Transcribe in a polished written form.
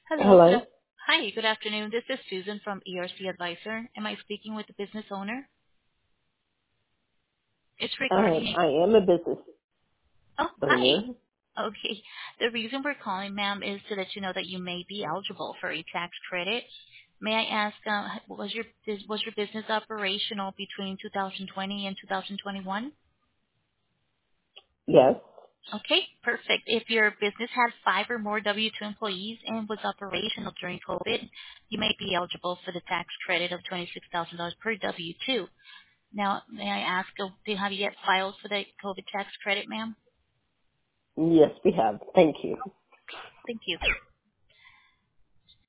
Hello. Hello. Hi, good afternoon. This is Susan from ERC Advisor. Am I speaking with the business owner? It's regarding. I am a business Oh, hi. owner. Okay. The reason we're calling, ma'am, is to let you know that you may be eligible for a tax credit. May I ask, was your business operational between 2020 and 2021? Yes. Okay, perfect. If your business had 5 or more W-2 employees and was operational during COVID, you may be eligible for the tax credit of $26,000 per W-2. Now, may I ask, have you yet filed for the COVID tax credit, ma'am? Yes, we have. Thank you. Thank you.